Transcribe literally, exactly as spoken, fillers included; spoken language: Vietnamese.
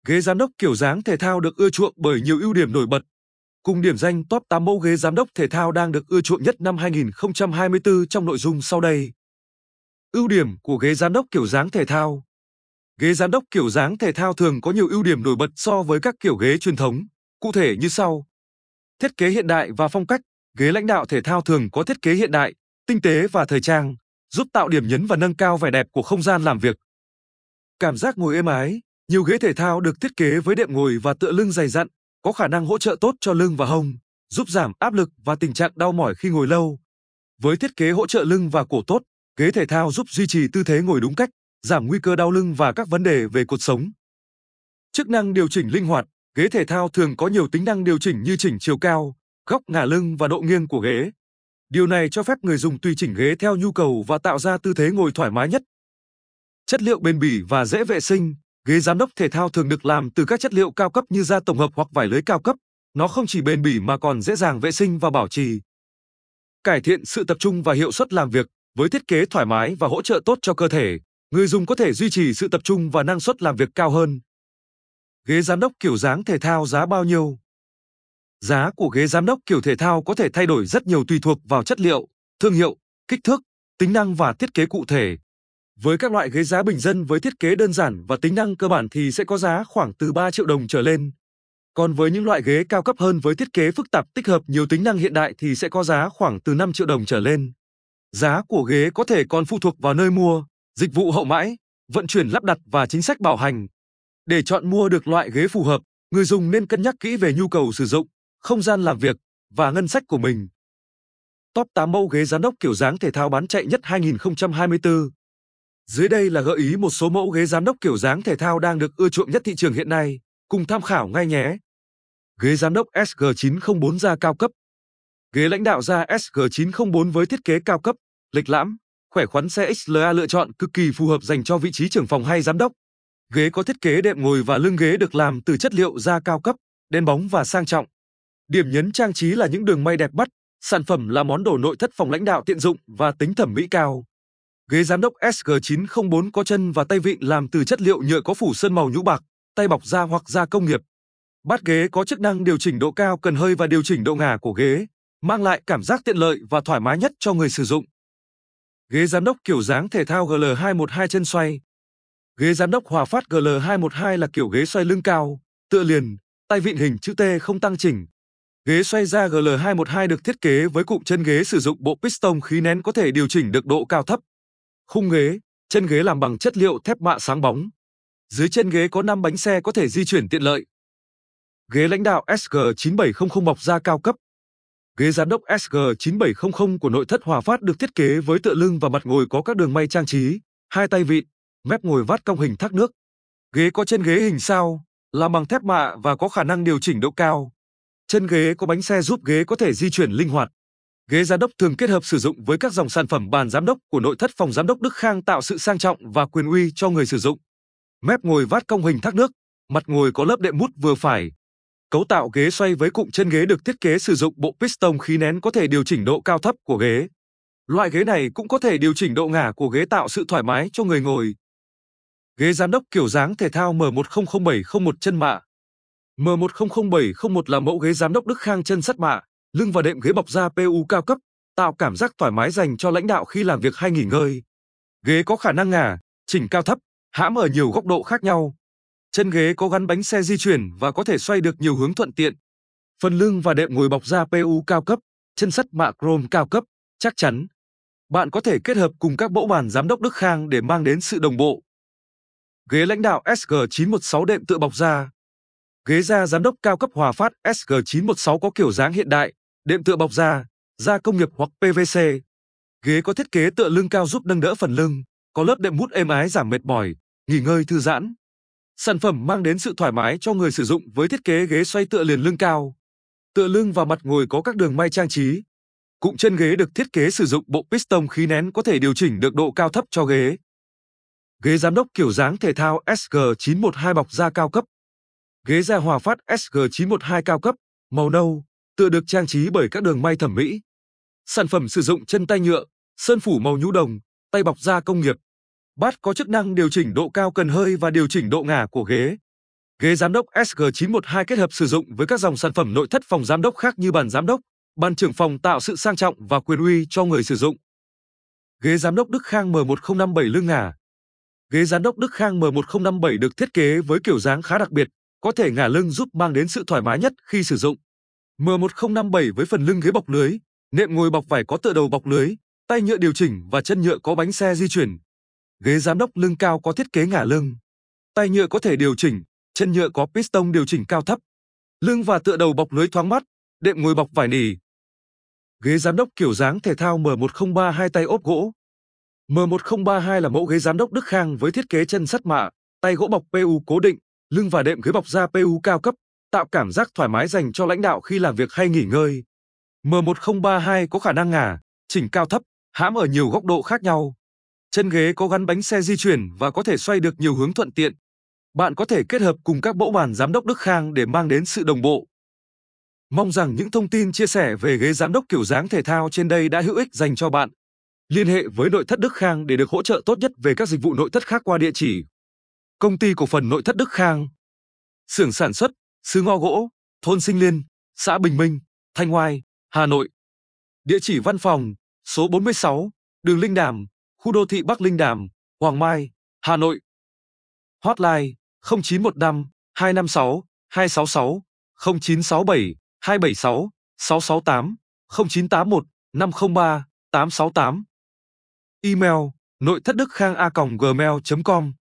Ghế giám đốc kiểu dáng thể thao được ưa chuộng bởi nhiều ưu điểm nổi bật. Cùng điểm danh top tám mẫu ghế giám đốc thể thao đang được ưa chuộng nhất năm hai nghìn không trăm hai mươi tư trong nội dung sau đây. Ưu điểm của ghế giám đốc kiểu dáng thể thao. Ghế giám đốc kiểu dáng thể thao thường có nhiều ưu điểm nổi bật so với các kiểu ghế truyền thống, cụ thể như sau. Thiết kế hiện đại và phong cách, ghế lãnh đạo thể thao thường có thiết kế hiện đại, tinh tế và thời trang, giúp tạo điểm nhấn và nâng cao vẻ đẹp của không gian làm việc. Cảm giác ngồi êm ái, nhiều ghế thể thao được thiết kế với đệm ngồi và tựa lưng dày dặn, có khả năng hỗ trợ tốt cho lưng và hông, giúp giảm áp lực và tình trạng đau mỏi khi ngồi lâu. Với thiết kế hỗ trợ lưng và cổ tốt, ghế thể thao giúp duy trì tư thế ngồi đúng cách, giảm nguy cơ đau lưng và các vấn đề về cột sống. Chức năng điều chỉnh linh hoạt, ghế thể thao thường có nhiều tính năng điều chỉnh như chỉnh chiều cao, góc ngả lưng và độ nghiêng của ghế. Điều này cho phép người dùng tùy chỉnh ghế theo nhu cầu và tạo ra tư thế ngồi thoải mái nhất. Chất liệu bền bỉ và dễ vệ sinh, ghế giám đốc thể thao thường được làm từ các chất liệu cao cấp như da tổng hợp hoặc vải lưới cao cấp. Nó không chỉ bền bỉ mà còn dễ dàng vệ sinh và bảo trì. Cải thiện sự tập trung và hiệu suất làm việc, với thiết kế thoải mái và hỗ trợ tốt cho cơ thể, người dùng có thể duy trì sự tập trung và năng suất làm việc cao hơn. Ghế giám đốc kiểu dáng thể thao giá bao nhiêu? Giá của ghế giám đốc kiểu thể thao có thể thay đổi rất nhiều tùy thuộc vào chất liệu, thương hiệu, kích thước, tính năng và thiết kế cụ thể. Với các loại ghế giá bình dân với thiết kế đơn giản và tính năng cơ bản thì sẽ có giá khoảng từ ba triệu đồng trở lên. Còn với những loại ghế cao cấp hơn với thiết kế phức tạp tích hợp nhiều tính năng hiện đại thì sẽ có giá khoảng từ năm triệu đồng trở lên. Giá của ghế có thể còn phụ thuộc vào nơi mua, dịch vụ hậu mãi, vận chuyển lắp đặt và chính sách bảo hành. Để chọn mua được loại ghế phù hợp, người dùng nên cân nhắc kỹ về nhu cầu sử dụng, không gian làm việc và ngân sách của mình. Top tám mẫu ghế giám đốc kiểu dáng thể thao bán chạy nhất hai nghìn không trăm hai mươi tư. Dưới đây là gợi ý một số mẫu ghế giám đốc kiểu dáng thể thao đang được ưa chuộng nhất thị trường hiện nay, cùng tham khảo ngay nhé. Ghế giám đốc S G chín không bốn da cao cấp. Ghế lãnh đạo da S G chín không bốn với thiết kế cao cấp, lịch lãm, khỏe khoắn xê ích lờ a lựa chọn cực kỳ phù hợp dành cho vị trí trưởng phòng hay giám đốc. Ghế có thiết kế đệm ngồi và lưng ghế được làm từ chất liệu da cao cấp, đen bóng và sang trọng. Điểm nhấn trang trí là những đường may đẹp mắt, sản phẩm là món đồ nội thất phòng lãnh đạo tiện dụng và tính thẩm mỹ cao. Ghế giám đốc S G chín không bốn có chân và tay vịn làm từ chất liệu nhựa có phủ sơn màu nhũ bạc, tay bọc da hoặc da công nghiệp. Bát ghế có chức năng điều chỉnh độ cao cần hơi và điều chỉnh độ ngả của ghế, mang lại cảm giác tiện lợi và thoải mái nhất cho người sử dụng. Ghế giám đốc kiểu dáng thể thao G L hai một hai chân xoay. Ghế giám đốc Hòa Phát G L hai một hai là kiểu ghế xoay lưng cao, tựa liền, tay vịn hình chữ T không tăng chỉnh. Ghế xoay da G L hai một hai được thiết kế với cụm chân ghế sử dụng bộ piston khí nén có thể điều chỉnh được độ cao thấp. Khung ghế, chân ghế làm bằng chất liệu thép mạ sáng bóng. Dưới chân ghế có năm bánh xe có thể di chuyển tiện lợi. Ghế lãnh đạo S G chín bảy không không bọc da cao cấp. Ghế giám đốc S G chín bảy không không của nội thất Hòa Phát được thiết kế với tựa lưng và mặt ngồi có các đường may trang trí, hai tay vịn, mép ngồi vát cong hình thác nước. Ghế có chân ghế hình sao, làm bằng thép mạ và có khả năng điều chỉnh độ cao. Chân ghế có bánh xe giúp ghế có thể di chuyển linh hoạt. Ghế giám đốc thường kết hợp sử dụng với các dòng sản phẩm bàn giám đốc của nội thất phòng giám đốc Đức Khang tạo sự sang trọng và quyền uy cho người sử dụng. Mép ngồi vát cong hình thác nước, mặt ngồi có lớp đệm mút vừa phải. Cấu tạo ghế xoay với cụm chân ghế được thiết kế sử dụng bộ piston khí nén có thể điều chỉnh độ cao thấp của ghế. Loại ghế này cũng có thể điều chỉnh độ ngả của ghế tạo sự thoải mái cho người ngồi. Ghế giám đốc kiểu dáng thể thao M một không không bảy không một chân mạ. M một không không bảy không một là mẫu ghế giám đốc Đức Khang chân sắt mạ, lưng và đệm ghế bọc da pê u cao cấp, tạo cảm giác thoải mái dành cho lãnh đạo khi làm việc hay nghỉ ngơi. Ghế có khả năng ngả, chỉnh cao thấp, hãm ở nhiều góc độ khác nhau. Chân ghế có gắn bánh xe di chuyển và có thể xoay được nhiều hướng thuận tiện. Phần lưng và đệm ngồi bọc da pê u cao cấp, chân sắt mạ chrome cao cấp, chắc chắn. Bạn có thể kết hợp cùng các mẫu bàn giám đốc Đức Khang để mang đến sự đồng bộ. Ghế lãnh đạo S G chín một sáu đệm tựa bọc da. Ghế da giám đốc cao cấp Hòa Phát S G chín một sáu có kiểu dáng hiện đại, đệm tựa bọc da, da công nghiệp hoặc pê vê xê. Ghế có thiết kế tựa lưng cao giúp nâng đỡ phần lưng, có lớp đệm mút êm ái giảm mệt mỏi, nghỉ ngơi thư giãn. Sản phẩm mang đến sự thoải mái cho người sử dụng với thiết kế ghế xoay tựa liền lưng cao. Tựa lưng và mặt ngồi có các đường may trang trí. Cụm chân ghế được thiết kế sử dụng bộ piston khí nén có thể điều chỉnh được độ cao thấp cho ghế. Ghế giám đốc kiểu dáng thể thao S G chín một hai bọc da cao cấp. Ghế da Hòa Phát S G chín một hai cao cấp, màu nâu, tựa được trang trí bởi các đường may thẩm mỹ. Sản phẩm sử dụng chân tay nhựa, sơn phủ màu nhũ đồng, tay bọc da công nghiệp. Bát có chức năng điều chỉnh độ cao cần hơi và điều chỉnh độ ngả của ghế. Ghế giám đốc S G chín một hai kết hợp sử dụng với các dòng sản phẩm nội thất phòng giám đốc khác như bàn giám đốc, bàn trưởng phòng tạo sự sang trọng và quyền uy cho người sử dụng. Ghế giám đốc Đức Khang M một không năm bảy lưng ngả. Ghế giám đốc Đức Khang M một không năm bảy được thiết kế với kiểu dáng khá đặc biệt, có thể ngả lưng giúp mang đến sự thoải mái nhất khi sử dụng. M một không năm bảy với phần lưng ghế bọc lưới, nệm ngồi bọc vải có tựa đầu bọc lưới, tay nhựa điều chỉnh và chân nhựa có bánh xe di chuyển. Ghế giám đốc lưng cao có thiết kế ngả lưng, tay nhựa có thể điều chỉnh, chân nhựa có piston điều chỉnh cao thấp. Lưng và tựa đầu bọc lưới thoáng mát, đệm ngồi bọc vải nỉ. Ghế giám đốc kiểu dáng thể thao M một không ba hai tay ốp gỗ. M một không ba hai là mẫu ghế giám đốc Đức Khang với thiết kế chân sắt mạ, tay gỗ bọc pê u cố định, lưng và đệm ghế bọc da pê u cao cấp, tạo cảm giác thoải mái dành cho lãnh đạo khi làm việc hay nghỉ ngơi. M một không ba hai có khả năng ngả, chỉnh cao thấp, hãm ở nhiều góc độ khác nhau. Chân ghế có gắn bánh xe di chuyển và có thể xoay được nhiều hướng thuận tiện. Bạn có thể kết hợp cùng các mẫu bàn giám đốc Đức Khang để mang đến sự đồng bộ. Mong rằng những thông tin chia sẻ về ghế giám đốc kiểu dáng thể thao trên đây đã hữu ích dành cho bạn. Liên hệ với nội thất Đức Khang để được hỗ trợ tốt nhất về các dịch vụ nội thất khác qua địa chỉ: Công ty cổ phần Nội thất Đức Khang, xưởng sản xuất Xứ Ngo Gỗ, thôn Sinh Liên, xã Bình Minh, Thanh Oai, Hà Nội. Địa chỉ văn phòng: số bốn mươi sáu, đường Linh Đàm, khu đô thị Bắc Linh Đàm, Hoàng Mai, Hà Nội. Hotline: không chín một năm hai năm sáu hai sáu sáu, không chín sáu bảy hai bảy sáu sáu sáu tám, không chín tám một năm không ba tám sáu tám. Email: nội thất đức khang a còng gmail chấm com.